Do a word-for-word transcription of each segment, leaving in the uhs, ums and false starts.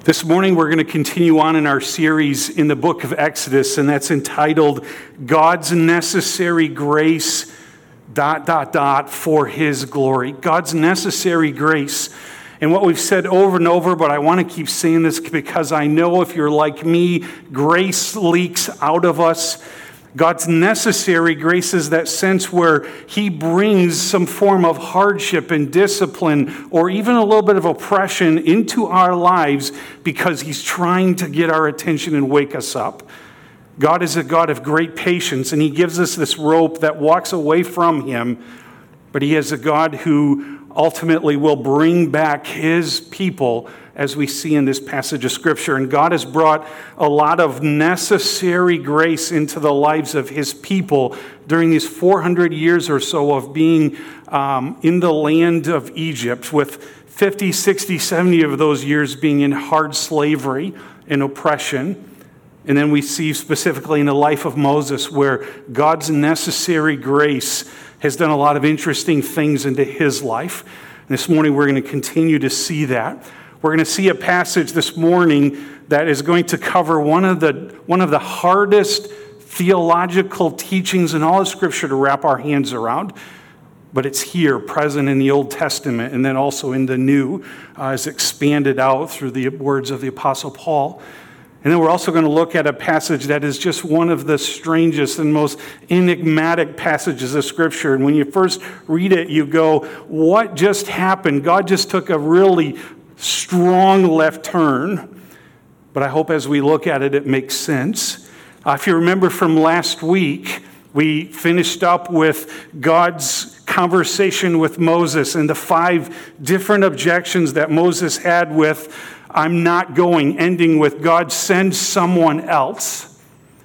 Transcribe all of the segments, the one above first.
This morning we're going to continue on in our series in the book of Exodus, and that's entitled God's Necessary Grace, dot, dot, dot, for His glory. God's necessary grace. And what we've said over and over, but I want to keep saying this because I know if you're like me, grace leaks out of us. God's necessary grace is that sense where He brings some form of hardship and discipline or even a little bit of oppression into our lives because He's trying to get our attention and wake us up. God is a God of great patience, and He gives us this rope that walks away from Him, but He is a God who ultimately will bring back His people, as we see in this passage of Scripture. And God has brought a lot of necessary grace into the lives of His people during these four hundred years or so of being um, in the land of Egypt, with fifty, sixty, seventy of those years being in hard slavery and oppression. And then we see specifically in the life of Moses where God's necessary grace has done a lot of interesting things into his life. And this morning we're going to continue to see that. We're going to see a passage this morning that is going to cover one of the one of the hardest theological teachings in all of Scripture to wrap our hands around. But it's here, present in the Old Testament, and then also in the New, uh, as expanded out through the words of the Apostle Paul. And then we're also going to look at a passage that is just one of the strangest and most enigmatic passages of Scripture. And when you first read it, you go, what just happened? God just took a really strong left turn. But I hope as we look at it, it makes sense. Uh, if you remember from last week, we finished up with God's conversation with Moses and the five different objections that Moses had with I'm not going, ending with God send someone else.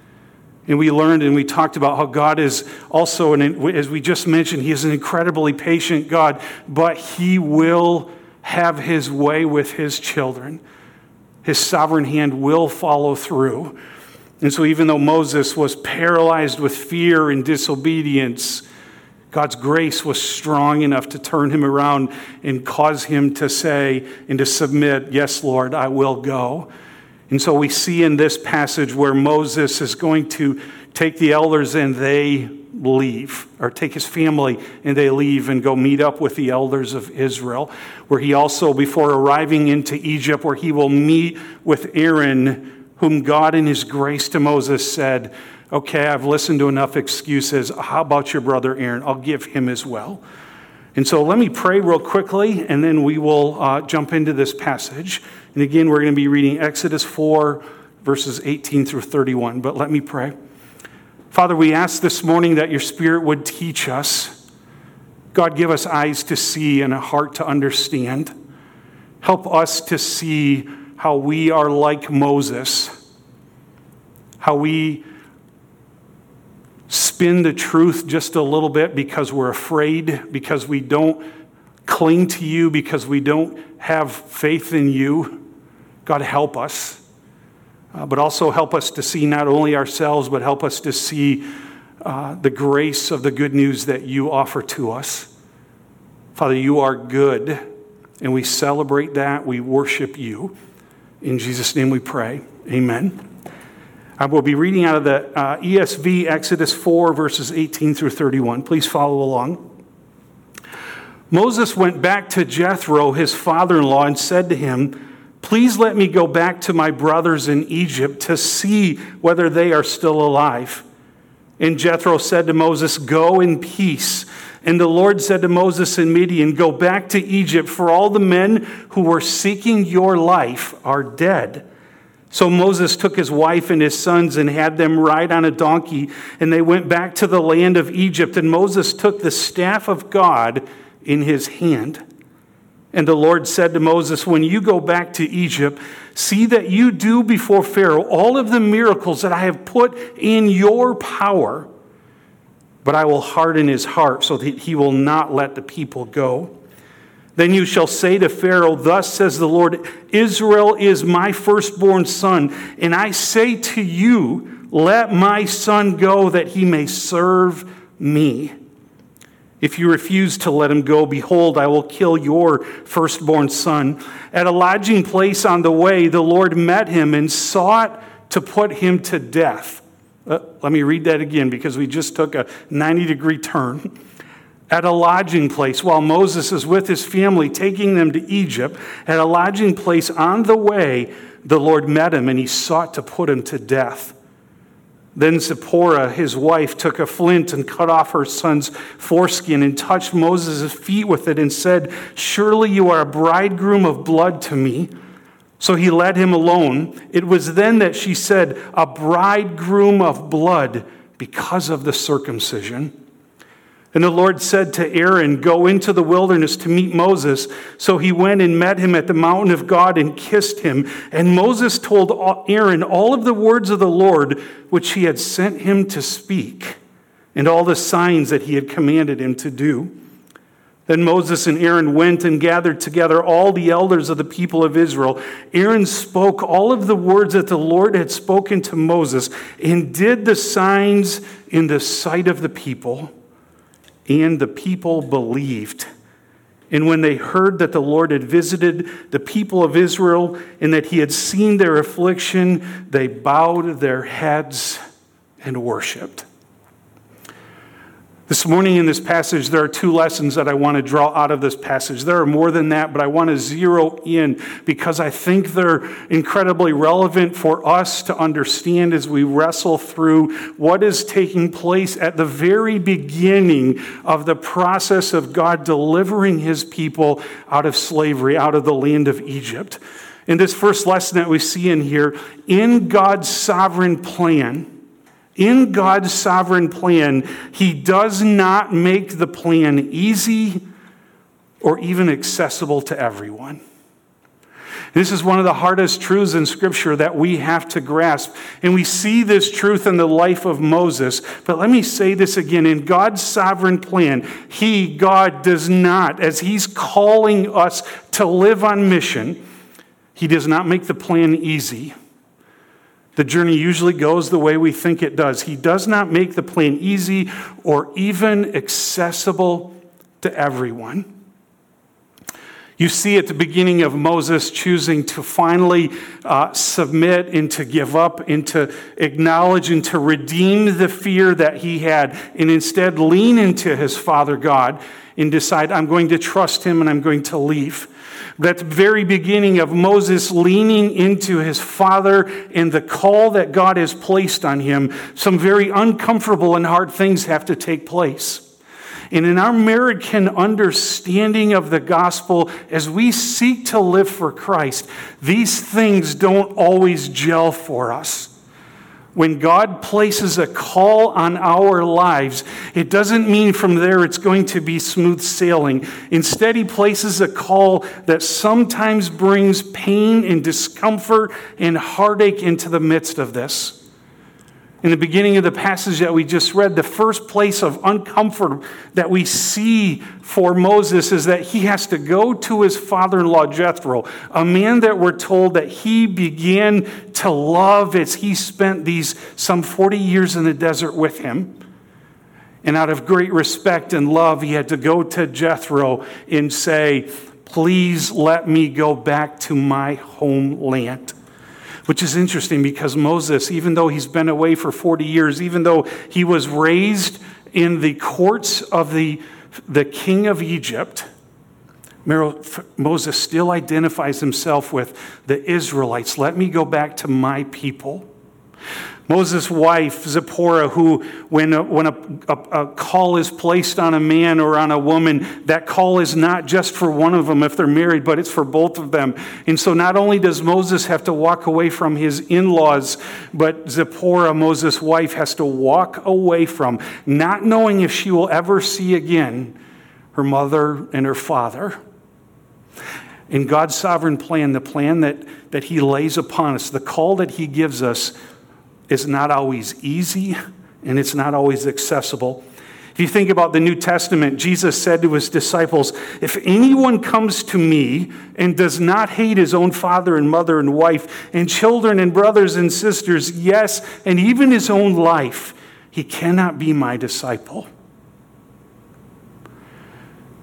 And we learned and we talked about how God is also, an, as we just mentioned, He is an incredibly patient God, but He will have His way with His children. His sovereign hand will follow through. And so even though Moses was paralyzed with fear and disobedience, God's grace was strong enough to turn him around and cause him to say and to submit, yes, Lord, I will go. And so we see in this passage where Moses is going to take the elders and they leave, or take his family and they leave and go meet up with the elders of Israel, where he also, before arriving into Egypt, where he will meet with Aaron, whom God in His grace to Moses said, okay, I've listened to enough excuses. How about your brother Aaron? I'll give him as well. And so let me pray real quickly, and then we will uh, jump into this passage. And again, we're going to be reading Exodus four, verses eighteen through thirty-one. But let me pray. Father, we ask this morning that your Spirit would teach us. God, give us eyes to see and a heart to understand. Help us to see how we are like Moses, how we spin the truth just a little bit because we're afraid, because we don't cling to you, because we don't have faith in you. God, help us. Uh, but also help us to see not only ourselves, but help us to see uh, the grace of the good news that you offer to us. Father, you are good, and we celebrate that. We worship you. In Jesus' name we pray. Amen. I will be reading out of the uh, E S V, Exodus four, verses eighteen through thirty-one. Please follow along. Moses went back to Jethro, his father-in-law, and said to him, please let me go back to my brothers in Egypt to see whether they are still alive. And Jethro said to Moses, go in peace. And the Lord said to Moses in Midian, go back to Egypt, for all the men who were seeking your life are dead. So Moses took his wife and his sons and had them ride on a donkey, and they went back to the land of Egypt. And Moses took the staff of God in his hand. And the Lord said to Moses, when you go back to Egypt, see that you do before Pharaoh all of the miracles that I have put in your power, but I will harden his heart so that he will not let the people go. Then you shall say to Pharaoh, thus says the Lord, Israel is my firstborn son, and I say to you, let my son go that he may serve me. If you refuse to let him go, behold, I will kill your firstborn son." At a lodging place on the way, the Lord met him and sought to put him to death. Uh, let me read that again because we just took a ninety degree turn. At a lodging place, while Moses is with his family taking them to Egypt, at a lodging place on the way, the Lord met him and he sought to put him to death. Then Zipporah, his wife, took a flint and cut off her son's foreskin and touched Moses' feet with it and said, "Surely you are a bridegroom of blood to me." So he let him alone. It was then that she said, "A bridegroom of blood," because of the circumcision. And the Lord said to Aaron, "Go into the wilderness to meet Moses." So he went and met him at the mountain of God and kissed him. And Moses told Aaron all of the words of the Lord which he had sent him to speak, and all the signs that he had commanded him to do. Then Moses and Aaron went and gathered together all the elders of the people of Israel. Aaron spoke all of the words that the Lord had spoken to Moses and did the signs in the sight of the people. And the people believed. And when they heard that the Lord had visited the people of Israel and that he had seen their affliction, they bowed their heads and worshiped. This morning in this passage, there are two lessons that I want to draw out of this passage. There are more than that, but I want to zero in because I think they're incredibly relevant for us to understand as we wrestle through what is taking place at the very beginning of the process of God delivering his people out of slavery, out of the land of Egypt. In this first lesson that we see in here, in God's sovereign plan, In God's sovereign plan, he does not make the plan easy or even accessible to everyone. This is one of the hardest truths in Scripture that we have to grasp. And we see this truth in the life of Moses. But let me say this again. In God's sovereign plan, he, God, does not, as he's calling us to live on mission, he does not make the plan easy. The journey usually goes the way we think it does. He does not make the plan easy or even accessible to everyone. You see at the beginning of Moses choosing to finally uh, submit and to give up and to acknowledge and to redeem the fear that he had and instead lean into his Father God and decide, I'm going to trust him and I'm going to leave. At the very beginning of Moses leaning into his father and the call that God has placed on him, some very uncomfortable and hard things have to take place. And in our American understanding of the gospel, as we seek to live for Christ, these things don't always gel for us. When God places a call on our lives, it doesn't mean from there it's going to be smooth sailing. Instead, he places a call that sometimes brings pain and discomfort and heartache into the midst of this. In the beginning of the passage that we just read, the first place of uncomfort that we see for Moses is that he has to go to his father-in-law Jethro, a man that we're told that he began to love as he spent these some forty years in the desert with him. And out of great respect and love, he had to go to Jethro and say, "Please let me go back to my homeland." Which is interesting because Moses, even though he's been away for forty years, even though he was raised in the courts of the, the king of Egypt, Moses still identifies himself with the Israelites. Let me go back to my people. Moses' wife, Zipporah, who when, a, when a, a, a call is placed on a man or on a woman, that call is not just for one of them if they're married, but it's for both of them. And so not only does Moses have to walk away from his in-laws, but Zipporah, Moses' wife, has to walk away from, not knowing if she will ever see again her mother and her father. In God's sovereign plan, the plan that, that he lays upon us, the call that he gives us, is not always easy and it's not always accessible. If you think about the New Testament, Jesus said to his disciples, "If anyone comes to me and does not hate his own father and mother and wife and children and brothers and sisters, yes, and even his own life, he cannot be my disciple."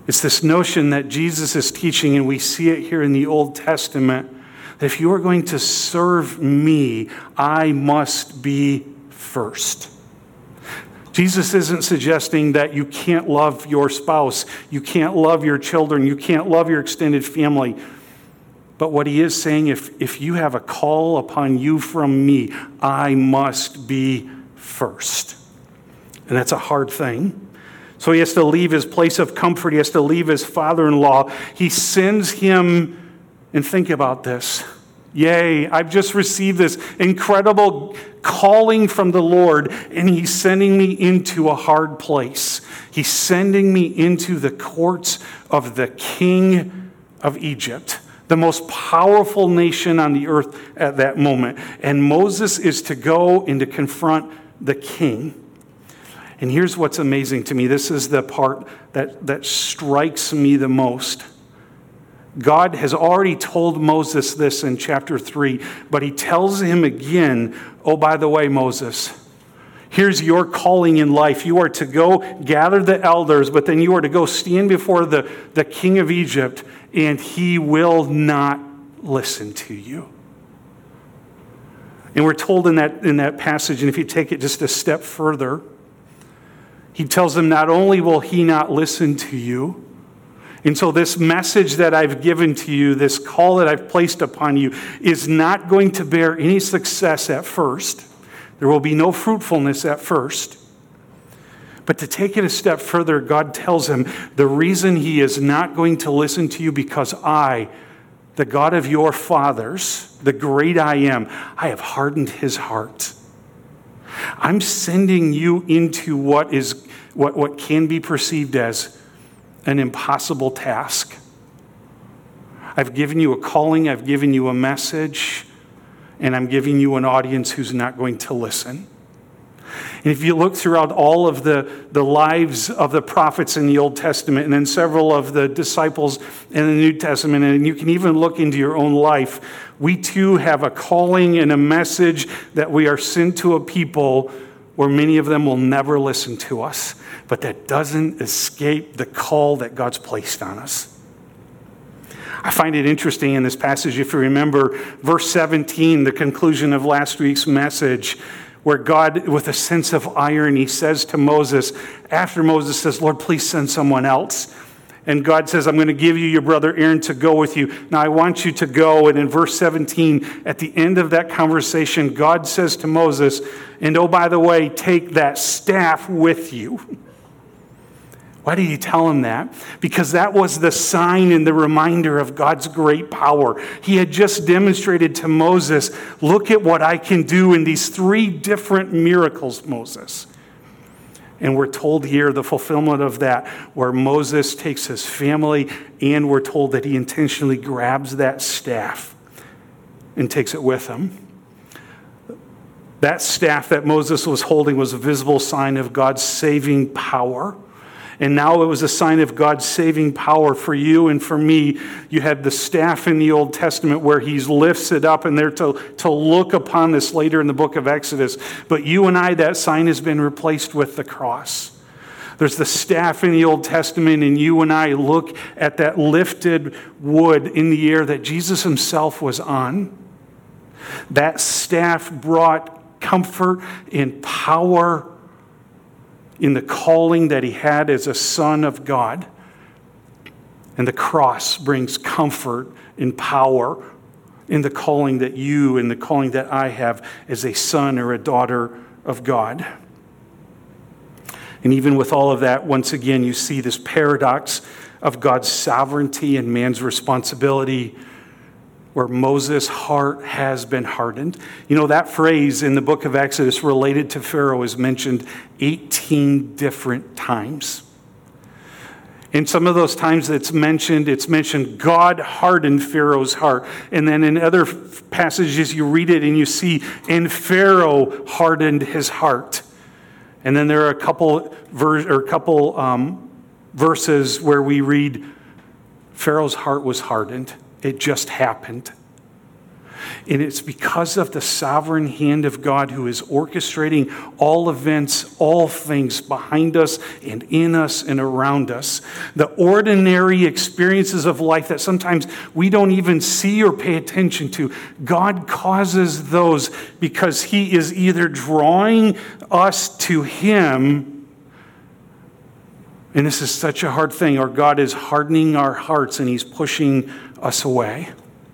It's this notion that Jesus is teaching, and we see it here in the Old Testament, that if you are going to serve me, I must be first. Jesus isn't suggesting that you can't love your spouse, you can't love your children, you can't love your extended family. But what he is saying, if, if you have a call upon you from me, I must be first. And that's a hard thing. So he has to leave his place of comfort. He has to leave his father-in-law. He sends him, and think about this. Yay, I've just received this incredible calling from the Lord, and he's sending me into a hard place. He's sending me into the courts of the king of Egypt, the most powerful nation on the earth at that moment. And Moses is to go and to confront the king. And here's what's amazing to me. This is the part that, that strikes me the most. God has already told Moses this in chapter three, but he tells him again, oh, by the way, Moses, here's your calling in life. You are to go gather the elders, but then you are to go stand before the, the king of Egypt, and he will not listen to you. And we're told in that, in that passage, and if you take it just a step further, he tells them not only will he not listen to you, and so this message that I've given to you, this call that I've placed upon you, is not going to bear any success at first. There will be no fruitfulness at first. But to take it a step further, God tells him the reason he is not going to listen to you because I, the God of your fathers, the great I am, I have hardened his heart. I'm sending you into what is what, what can be perceived as an impossible task. I've given you a calling, I've given you a message, and I'm giving you an audience who's not going to listen. And if you look throughout all of the, the lives of the prophets in the Old Testament, and then several of the disciples in the New Testament, and you can even look into your own life, we too have a calling and a message that we are sent to a people where many of them will never listen to us. But that doesn't escape the call that God's placed on us. I find it interesting in this passage, if you remember, verse seventeen, the conclusion of last week's message, where God, with a sense of irony, says to Moses, after Moses says, Lord, please send someone else. And God says, I'm going to give you your brother Aaron to go with you. Now I want you to go. And in verse seventeen, at the end of that conversation, God says to Moses, and oh, by the way, take that staff with you. Why did he tell him that? Because that was the sign and the reminder of God's great power. He had just demonstrated to Moses, look at what I can do in these three different miracles, Moses. And we're told here the fulfillment of that, where Moses takes his family, and we're told that he intentionally grabs that staff and takes it with him. That staff that Moses was holding was a visible sign of God's saving power. And now it was a sign of God's saving power for you and for me. You had the staff in the Old Testament where he lifts it up, and they're to, to look upon this later in the book of Exodus. But you and I, that sign has been replaced with the cross. There's the staff in the Old Testament, and you and I look at that lifted wood in the air that Jesus himself was on. That staff brought comfort and power in the calling that he had as a son of God. And the cross brings comfort and power in the calling that you and the calling that I have as a son or a daughter of God. And even with all of that, once again, you see this paradox of God's sovereignty and man's responsibility, where Moses' heart has been hardened. You know, that phrase in the book of Exodus related to Pharaoh is mentioned eighteen different times. In some of those times it's mentioned, it's mentioned God hardened Pharaoh's heart. And then in other passages you read it and you see, and Pharaoh hardened his heart. And then there are a couple, vers- or a couple um, verses where we read, Pharaoh's heart was hardened. It just happened. And it's because of the sovereign hand of God who is orchestrating all events, all things behind us and in us and around us. The ordinary experiences of life that sometimes we don't even see or pay attention to, God causes those because he is either drawing us to him, and this is such a hard thing, or God is hardening our hearts and he's pushing us away.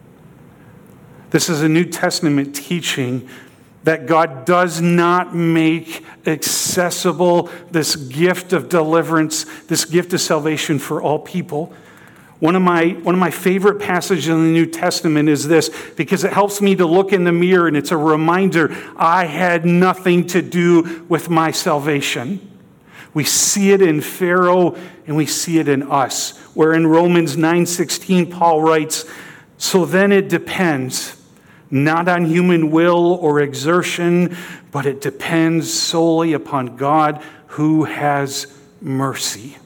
This is a New Testament teaching that God does not make accessible this gift of deliverance, this gift of salvation for all people. One of my, one of my favorite passages in the New Testament is this, because it helps me to look in the mirror and it's a reminder I had nothing to do with my salvation. We see it in Pharaoh and we see it in us, where in Romans nine sixteen Paul writes, "So then it depends not on human will or exertion, but it depends solely upon God who has mercy."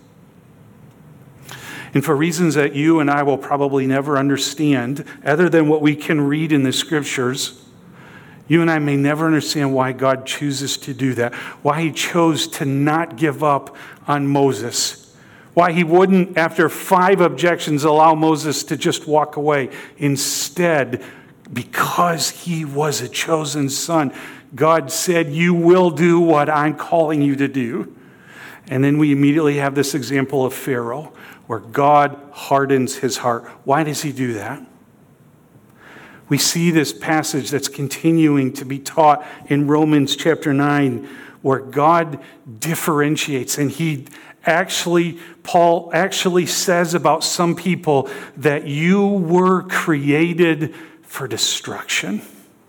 And for reasons that you and I will probably never understand, other than what we can read in the scriptures, you and I may never understand why God chooses to do that, why he chose to not give up on Moses, why he wouldn't, after five objections, allow Moses to just walk away. Instead, because he was a chosen son, God said, "You will do what I'm calling you to do." And then we immediately have this example of Pharaoh, where God hardens his heart. Why does he do that? We see this passage that's continuing to be taught in Romans chapter nine, where God differentiates, and he actually, Paul actually says about some people that you were created for destruction.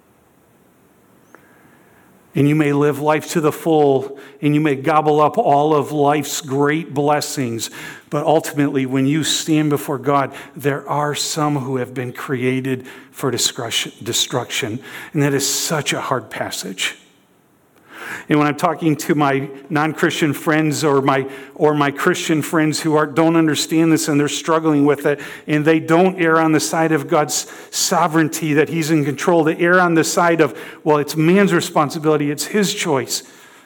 And you may live life to the full, and you may gobble up all of life's great blessings. But ultimately, when you stand before God, there are some who have been created for destruction. And that is such a hard passage. And when I'm talking to my non-Christian friends or my or my Christian friends who are, don't understand this and they're struggling with it, and they don't err on the side of God's sovereignty, that he's in control, they err on the side of, well, it's man's responsibility, it's his choice.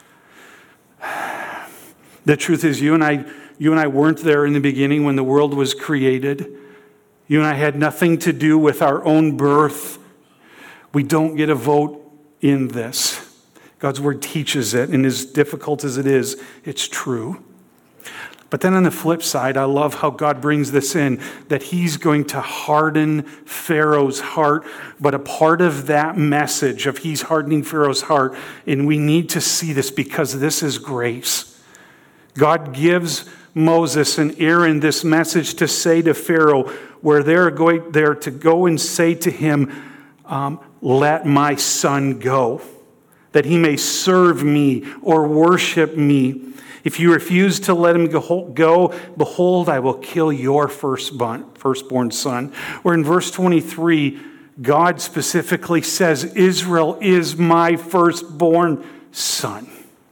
The truth is, you and I, you and I weren't there in the beginning when the world was created. You and I had nothing to do with our own birth. We don't get a vote in this. God's word teaches it, and as difficult as it is, it's true. But then on the flip side, I love how God brings this in, that he's going to harden Pharaoh's heart. But a part of that message of he's hardening Pharaoh's heart, and we need to see this because this is grace. God gives Moses and Aaron this message to say to Pharaoh, where they're going there to go and say to him, um, "Let my son go, that he may serve me or worship me. If you refuse to let him go, behold, I will kill your firstborn, firstborn son." Or in verse twenty-three, God specifically says, "Israel is my firstborn son."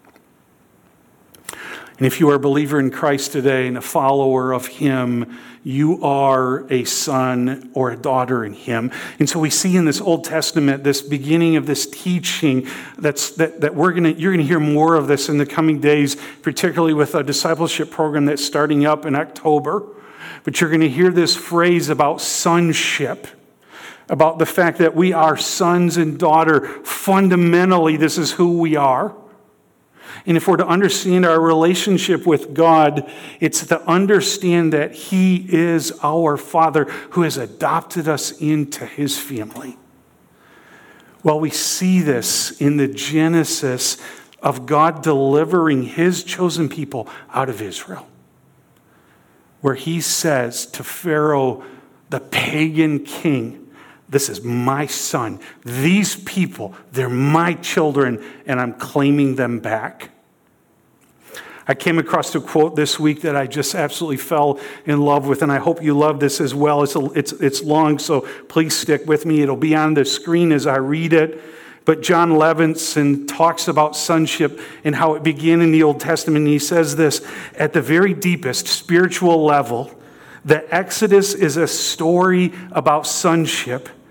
And if you are a believer in Christ today and a follower of him, you are a son or a daughter in him. And so we see in this Old Testament, this beginning of this teaching, that's that, that we're gonna you're gonna hear more of this in the coming days, particularly with a discipleship program that's starting up in October. But you're gonna hear this phrase about sonship, about the fact that we are sons and daughter. Fundamentally, this is who we are. And if we're to understand our relationship with God, it's to understand that he is our Father who has adopted us into his family. Well, we see this in the Genesis of God delivering his chosen people out of Israel, where he says to Pharaoh, the pagan king, "This is my son. These people, they're my children, and I'm claiming them back." I came across a quote this week that I just absolutely fell in love with, and I hope you love this as well. It's, a, it's, it's long, so please stick with me. It'll be on the screen as I read it. But John Levinson talks about sonship and how it began in the Old Testament. And he says this, at the very deepest spiritual level, the Exodus is a story about sonship.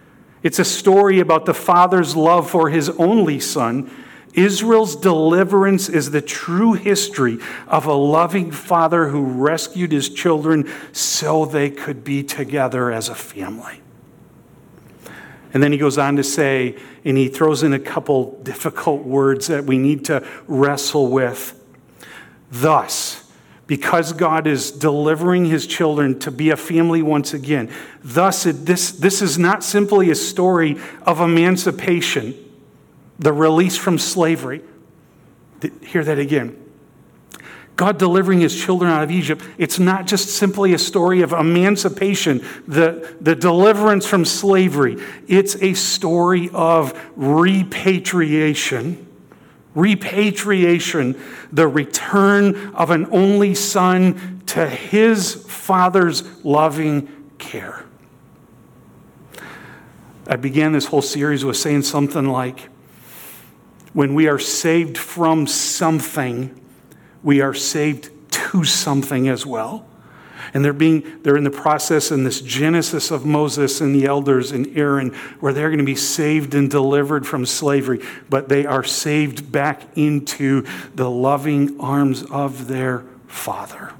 It's a story about the Father's love for his only Son. Israel's deliverance is the true history of a loving Father who rescued his children so they could be together as a family. And then he goes on to say, and he throws in a couple difficult words that we need to wrestle with. Thus, because God is delivering his children to be a family once again, thus it, this, this is not simply a story of emancipation, the release from slavery. Hear that again. God delivering his children out of Egypt, it's not just simply a story of emancipation, the, the deliverance from slavery. It's a story of repatriation. Repatriation, the return of an only son to his Father's loving care. I began this whole series with saying something like, when we are saved from something, we are saved to something as well. And they're being they're in the process in this genesis of Moses and the elders and Aaron, where they're going to be saved and delivered from slavery, but they are saved back into the loving arms of their Father.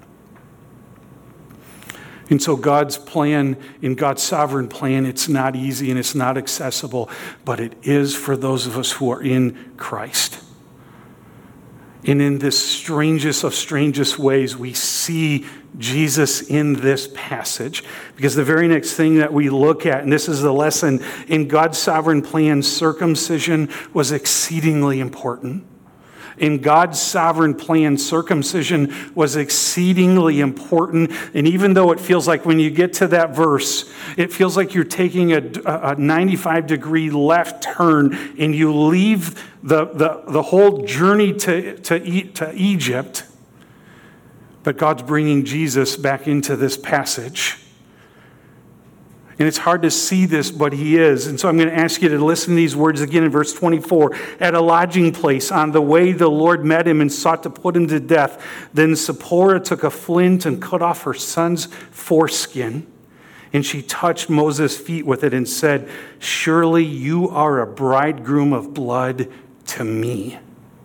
And so God's plan, in God's sovereign plan, it's not easy and it's not accessible, but it is for those of us who are in Christ. And in this strangest of strangest ways, we see Jesus in this passage. Because the very next thing that we look at, and this is the lesson, in God's sovereign plan, circumcision was exceedingly important. In God's sovereign plan, circumcision was exceedingly important. And even though it feels like when you get to that verse, it feels like you're taking a, a ninety-five degree left turn and you leave the, the, the whole journey to, to, to Egypt. But God's bringing Jesus back into this passage. And it's hard to see this, but he is. And so I'm going to ask you to listen to these words again in verse twenty-four. At a lodging place, on the way the Lord met him and sought to put him to death. Then Zipporah took a flint and cut off her son's foreskin. And she touched Moses' feet with it and said, "Surely you are a bridegroom of blood to me."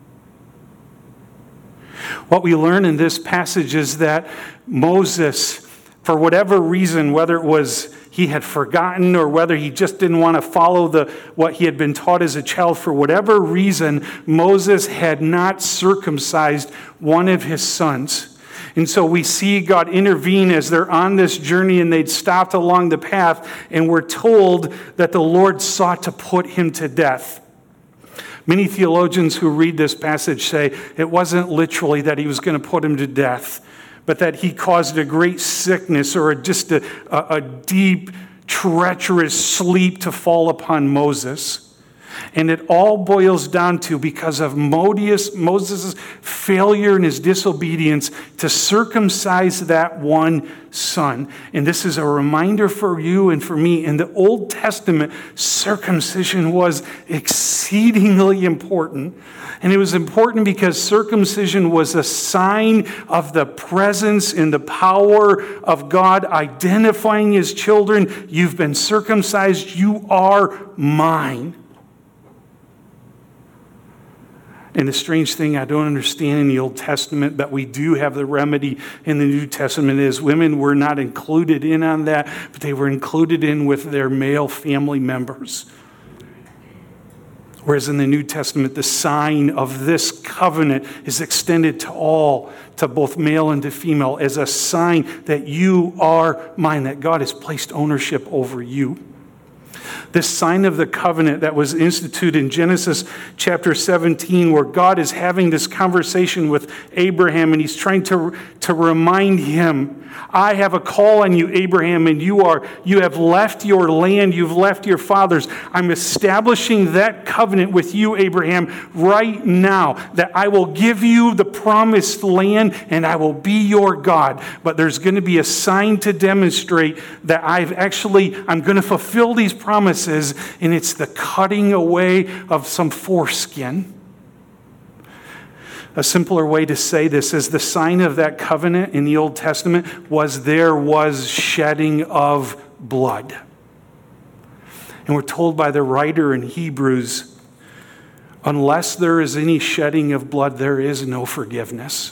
What we learn in this passage is that Moses, for whatever reason, whether it was he had forgotten or whether he just didn't want to follow the what he had been taught as a child, for whatever reason, Moses had not circumcised one of his sons. And so we see God intervene as they're on this journey and they'd stopped along the path, and we're told that the Lord sought to put him to death. Many theologians who read this passage say it wasn't literally that he was going to put him to death, but that he caused a great sickness or just a, a, a deep, treacherous sleep to fall upon Moses. And it all boils down to, because of Moses' failure and his disobedience to circumcise that one son. And this is a reminder for you and for me. In the Old Testament, circumcision was exceedingly important. And it was important because circumcision was a sign of the presence and the power of God identifying his children. You've been circumcised. You are mine. And the strange thing I don't understand in the Old Testament, but we do have the remedy in the New Testament, is women were not included in on that, but they were included in with their male family members. Whereas in the New Testament, the sign of this covenant is extended to all, to both male and to female, as a sign that you are mine, that God has placed ownership over you. This sign of the covenant that was instituted in Genesis chapter seventeen, where God is having this conversation with Abraham, and he's trying to, to remind him, I have a call on you, Abraham, and you are you have left your land, you've left your fathers. I'm establishing that covenant with you, Abraham, right now, that I will give you the promised land and I will be your God. But there's going to be a sign to demonstrate that I've actually, I'm going to fulfill these promises, and it's the cutting away of some foreskin. A simpler way to say this is the sign of that covenant in the Old Testament was there was shedding of blood. And we're told by the writer in Hebrews, unless there is any shedding of blood, there is no forgiveness.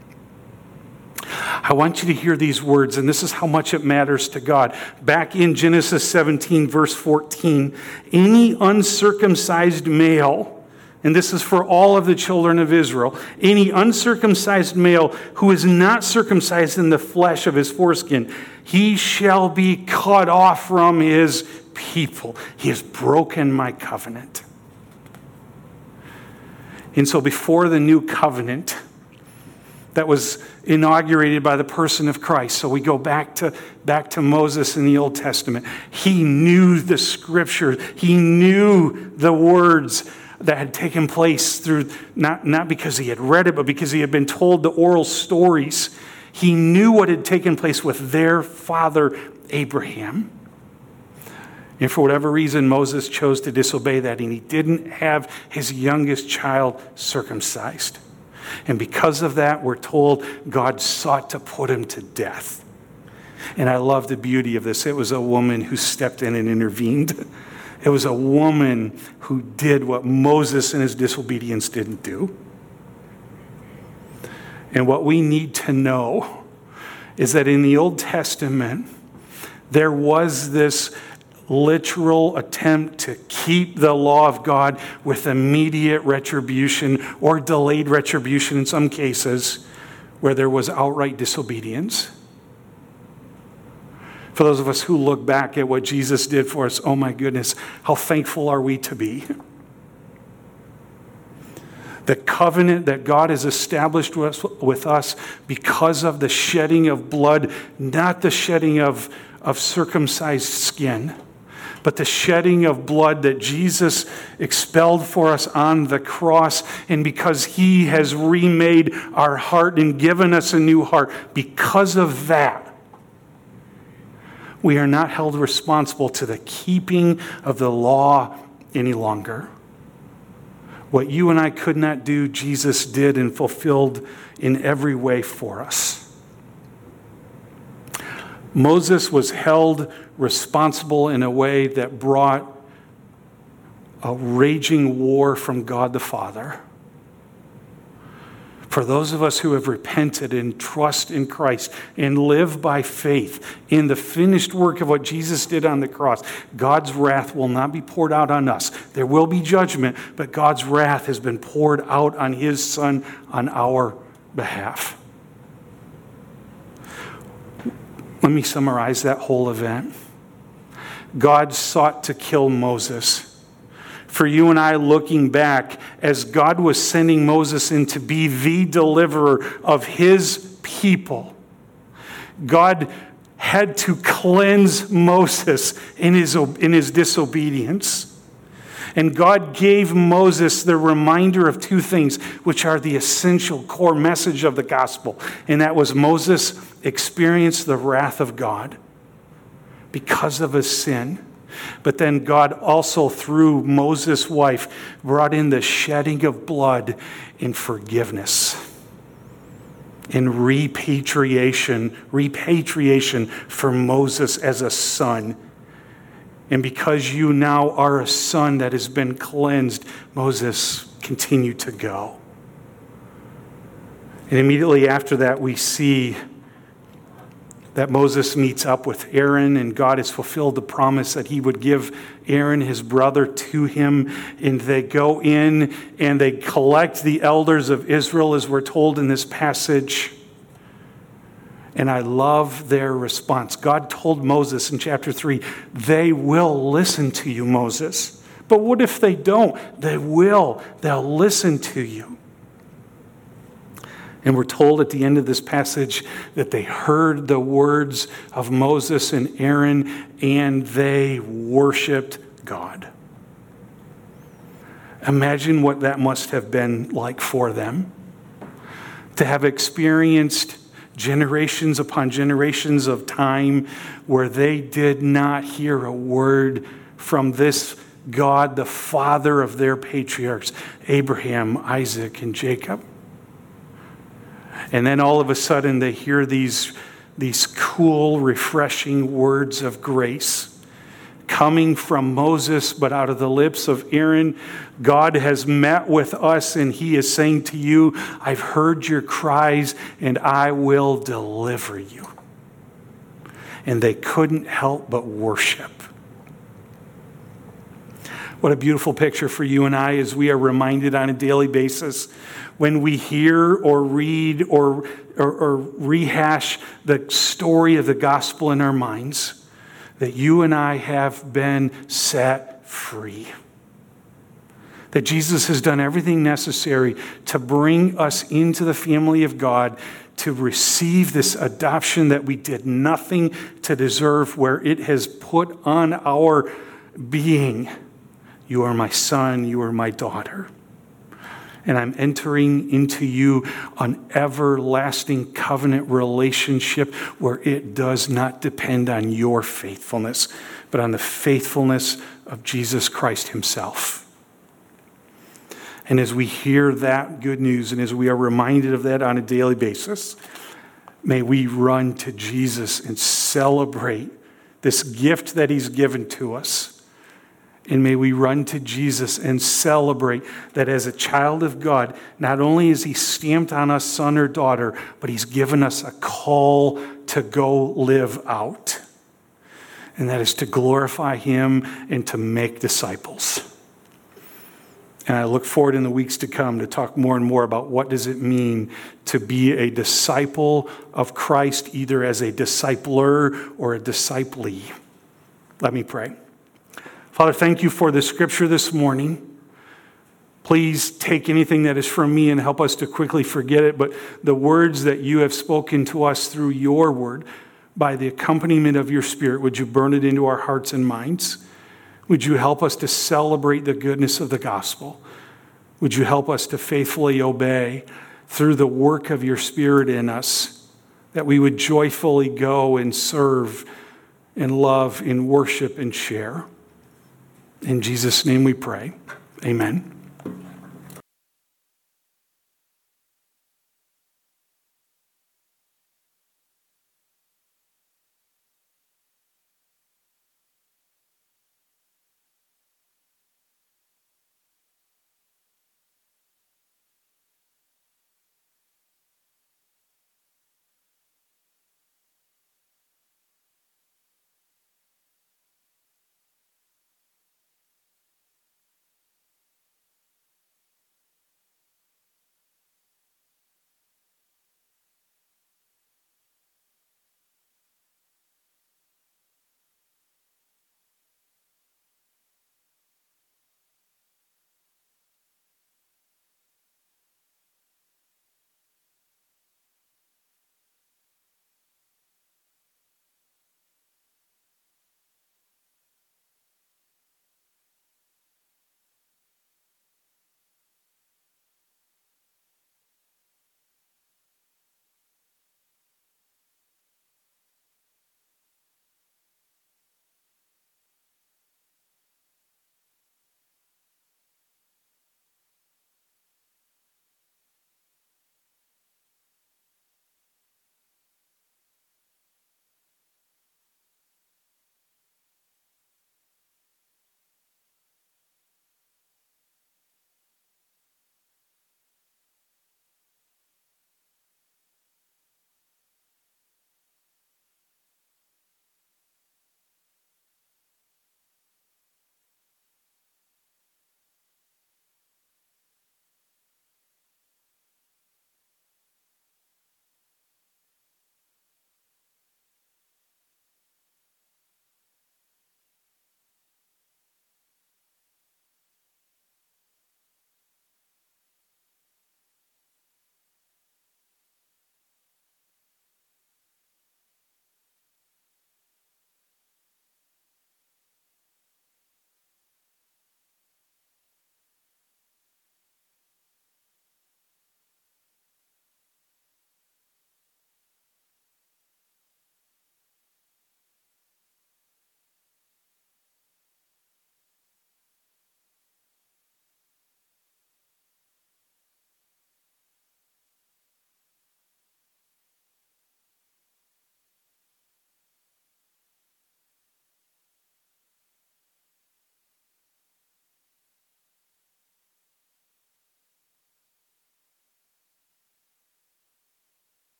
I want you to hear these words, and this is how much it matters to God. Back in Genesis seventeen, verse fourteen, any uncircumcised male, and this is for all of the children of Israel, any uncircumcised male who is not circumcised in the flesh of his foreskin, he shall be cut off from his people. He has broken my covenant. And so before the new covenant that was inaugurated by the person of Christ. So we go back to, back to Moses in the Old Testament. He knew the scriptures. He knew the words that had taken place through, not, not because he had read it, but because he had been told the oral stories. He knew what had taken place with their father, Abraham. And for whatever reason, Moses chose to disobey that, and he didn't have his youngest child circumcised. And because of that, we're told God sought to put him to death. And I love the beauty of this. It was a woman who stepped in and intervened. It was a woman who did what Moses in his disobedience didn't do. And what we need to know is that in the Old Testament, there was this literal attempt to keep the law of God with immediate retribution or delayed retribution in some cases where there was outright disobedience. For those of us who look back at what Jesus did for us, oh my goodness, how thankful are we to be? The covenant that God has established with us because of the shedding of blood, not the shedding of, of circumcised skin, but the shedding of blood that Jesus expelled for us on the cross. And because he has remade our heart and given us a new heart, because of that, we are not held responsible to the keeping of the law any longer. What you and I could not do, Jesus did and fulfilled in every way for us. Moses was held responsible in a way that brought a raging war from God the Father. For those of us who have repented and trust in Christ and live by faith in the finished work of what Jesus did on the cross, God's wrath will not be poured out on us. There will be judgment, but God's wrath has been poured out on his Son on our behalf. Let me summarize that whole event. God sought to kill Moses. For you and I looking back, as God was sending Moses in to be the deliverer of his people, God had to cleanse Moses in his, in his disobedience. And God gave Moses the reminder of two things, which are the essential core message of the gospel. And that was Moses experienced the wrath of God because of his sin. But then God also, through Moses' wife, brought in the shedding of blood in forgiveness, in repatriation, repatriation for Moses as a son. And because you now are a son that has been cleansed, Moses, continue to go. And immediately after that, we see that Moses meets up with Aaron, and God has fulfilled the promise that he would give Aaron, his brother, to him. And they go in and they collect the elders of Israel, as we're told in this passage. And I love their response. God told Moses in chapter three, they will listen to you, Moses. But what if they don't? They will. They'll listen to you. And we're told at the end of this passage that they heard the words of Moses and Aaron, and they worshiped God. Imagine what that must have been like for them, to have experienced generations upon generations of time where they did not hear a word from this God, the father of their patriarchs, Abraham, Isaac, and Jacob. And then all of a sudden they hear these, these cool, refreshing words of grace coming from Moses, but out of the lips of Aaron. God has met with us, and he is saying to you, I've heard your cries, and I will deliver you. And they couldn't help but worship. What a beautiful picture for you and I as we are reminded on a daily basis when we hear or read or, or, or rehash the story of the gospel in our minds, that you and I have been set free. That Jesus has done everything necessary to bring us into the family of God, to receive this adoption that we did nothing to deserve, where it has put on our being, you are my son, you are my daughter. And I'm entering into you an everlasting covenant relationship where it does not depend on your faithfulness, but on the faithfulness of Jesus Christ himself. And as we hear that good news, and as we are reminded of that on a daily basis, may we run to Jesus and celebrate this gift that he's given to us. And may we run to Jesus and celebrate that as a child of God, not only is he stamped on us son or daughter, but he's given us a call to go live out. And that is to glorify him and to make disciples. And I look forward in the weeks to come to talk more and more about what does it mean to be a disciple of Christ, either as a discipler or a disciplee. Let me pray. Father, thank you for the scripture this morning. Please take anything that is from me and help us to quickly forget it. But the words that you have spoken to us through your word, by the accompaniment of your Spirit, would you burn it into our hearts and minds? Would you help us to celebrate the goodness of the gospel? Would you help us to faithfully obey through the work of your Spirit in us, that we would joyfully go and serve and love and worship and share? In Jesus' name we pray. Amen.